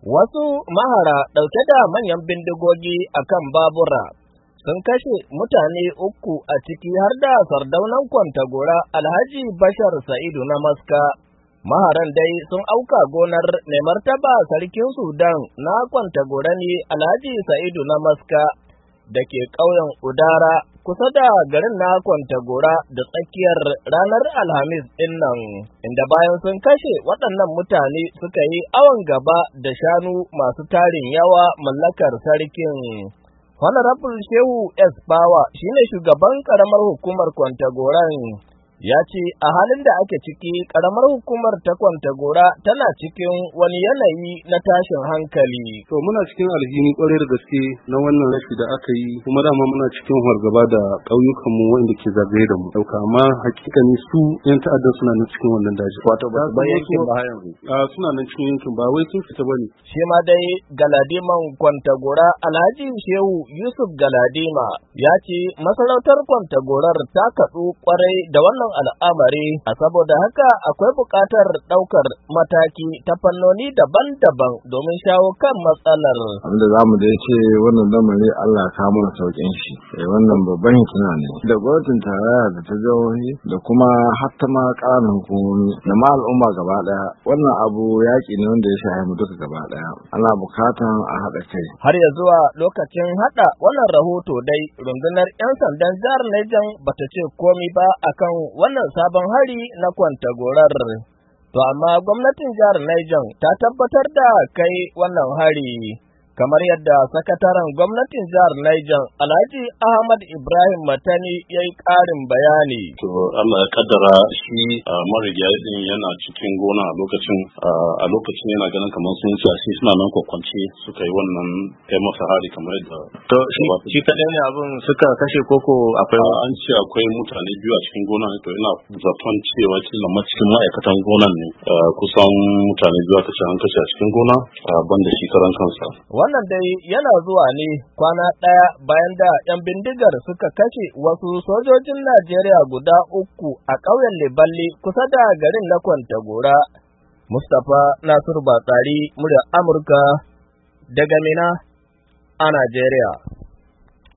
Wasu mahara ɗauke da manyan bindigogi a kan babura sun kashe mutane uku a ciki har da sardaunan Kwantagora Alhaji Bashar Sa'idu na Maska. Maharan dai sun auka gonar mai martaba sarkin Sudan na Kwantagora ne Alhaji Sa'idu na Maska da ke ƙauyen Udara kusa da garin na Kwantagora da tsakiyar ranar Alhamis ɗin nan, inda bayan sun kashe waɗannan mutane suka yi awon gaba da shanu masu tarin yawa mallakar sarkin. Honorable Shehu S. Bawa shine shugaban ƙaramar hukumar Kwantagoran. Ya ce a halin da ake ciki ƙaramar hukumar ta Kwantagora tana cikin wani yanayi na tashin hankali. To muna cikin alhini kwarai da gaske na wannan rashi da aka yi, kuma dama muna cikin fargaba da ƙauyukanmu wanda ke zagaye da mu. Dauka amma hakikani su yan ta'adda suna nan cikin wannan daji. Wato ba su yankin ba yanzu. Suna nan cikin yankin ba wai sun fita bane. Shi ma dai Galadiman Kwantagora Alhaji Shehu Yusuf Galadima ya ce masarautar Kwantagorar ta kaɗu kwarai da wannan al'amari, a saboda haka akwai buƙatar ɗaukar mataki ta fannoni daban-daban domin shawo kan matsalar. Abinda za mu dai ce wannan lamari Allah ta mana sauƙin shi, wannan babban hikima ne. Da gwamnatin tarayya da ta jihohi da kuma hatta ma ƙananan hukumomi da ma al'umma gaba ɗaya, wannan abu yaƙi ne wanda ya shafi mu duka gaba ɗaya. Ana buƙatan a haɗa kai. Har ya zuwa lokacin haɗa wannan rahoto dai, rundunar 'yan sandan jihar Niger bata ce komi ba akan wannan sabon hari na Kwantagorar. To amma gwamnatin jihar Niger ta tabbatar da kai wannan hari, kamar yadda sakataren gwamnatin jihar Niger Alhaji Ahmad Ibrahim Matani ya yi ƙarin bayani. To Allah ya kaddara shi marigayi din yana cikin gona a lokacin yana ganin kamar sun shi suna nan kwakwance suka yi wannan kai masa hari kamar yadda. To shi kaɗai ne abin suka kashe koko akwai an ce akwai mutane biyu a cikin gona, to ina zaton cewa kila cikin ma'aikatan gonan ne kusan mutane biyu aka ce an kashe a cikin gona banda shi karan kansa. Wannan dai yana zuwa ne kwana ɗaya bayan da 'yan bindigar suka kashe wasu sojojin Najeriya guda uku a ƙauyen Liballi kusa da garin na Kwantagora. Mustapha Nasiru Batsari, muryar Amurka daga Mina a Najeriya.